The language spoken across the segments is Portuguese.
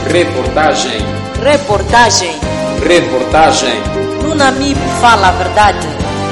Reportagem. Reportagem. Reportagem. No Namib fala a verdade.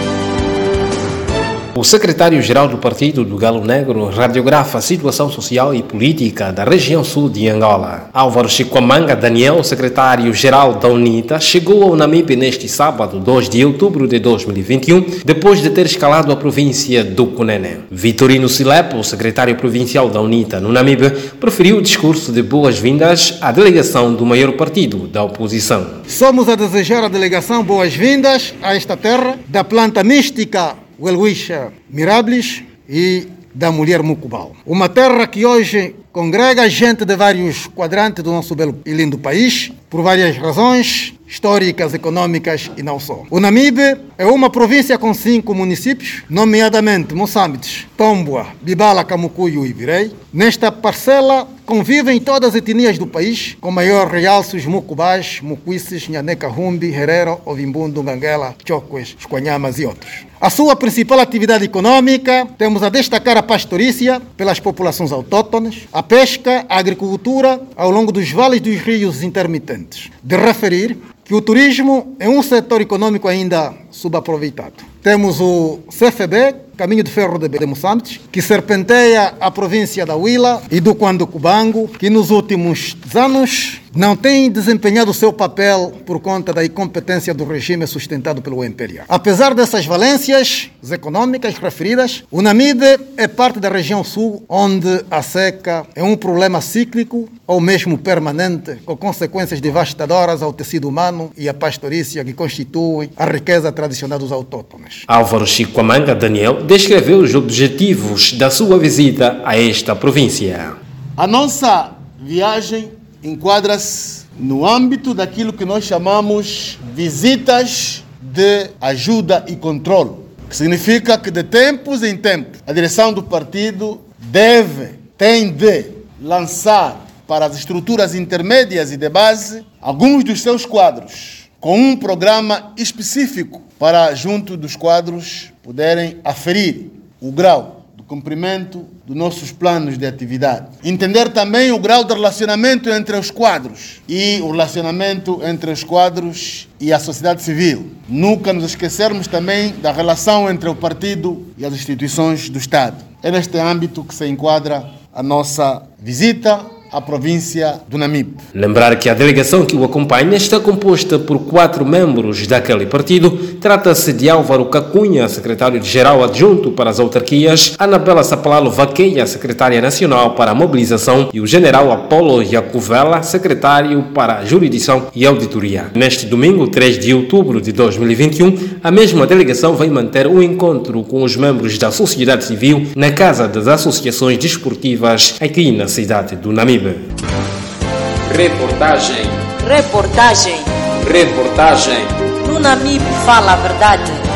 O secretário-geral do Partido do Galo Negro radiografa a situação social e política da região sul de Angola. Álvaro Chiquamanga Daniel, secretário-geral da UNITA, chegou ao Namibe neste sábado, 2 de outubro de 2021, depois de ter escalado a província do Cunene. Vitorino Silepo, secretário provincial da UNITA no Namibe, preferiu o discurso de boas-vindas à delegação do maior partido da oposição. Somos a desejar à delegação boas-vindas a esta terra da planta mística Welwisha Mirabilis e da mulher Mucubal. Uma terra que hoje congrega gente de vários quadrantes do nosso belo e lindo país, por várias razões históricas, econômicas e não só. O Namibe é uma província com 5 municípios, nomeadamente Moçambique, Tombua, Bibala, Camucuyo e Virei. Nesta parcela convivem todas as etnias do país, com maior realce os Mucubás, Mucuices, Nhaneca, Humbi, Herero, Ovimbundu, Ganguela, Choques, Esquanhamas e outros. A sua principal atividade econômica, temos a destacar a pastorícia pelas populações autóctones, a pesca, a agricultura ao longo dos vales dos rios intermitentes. De referir que o turismo é um setor econômico ainda subaproveitado. Temos o CFB, Caminho de Ferro de Moçambique, que serpenteia a província da Huila e do Cubango, que nos últimos anos não tem desempenhado o seu papel por conta da incompetência do regime sustentado pelo MPLA. Apesar dessas valências econômicas referidas, o Namibe é parte da região sul, onde a seca é um problema cíclico ou mesmo permanente, com consequências devastadoras ao tecido humano e à pastorícia que constituem a riqueza tradicional dos autóctones. Álvaro Chiquamanga Daniel descreveu os objetivos da sua visita a esta província. A nossa viagem enquadra-se no âmbito daquilo que nós chamamos visitas de ajuda e controle, que significa que de tempos em tempos a direção do partido tem de lançar para as estruturas intermédias e de base alguns dos seus quadros, com um programa específico para, junto dos quadros, poderem aferir o grau do cumprimento dos nossos planos de atividade. Entender também o grau de relacionamento entre os quadros e o relacionamento entre os quadros e a sociedade civil. Nunca nos esquecermos também da relação entre o partido e as instituições do Estado. É neste âmbito que se enquadra a nossa visita à província do Namibe. Lembrar que a delegação que o acompanha está composta por 4 membros daquele partido. Trata-se de Álvaro Cacunha, secretário-geral adjunto para as autarquias, Anabela Sapalalo Vaqueia, secretária nacional para a mobilização, e o general Apolo Iacovela, secretário para a jurisdição e auditoria. Neste domingo, 3 de outubro de 2021, a mesma delegação vai manter um encontro com os membros da sociedade civil na Casa das Associações Desportivas aqui na cidade do Namibe. Reportagem. Reportagem. Reportagem. No Namib fala a verdade.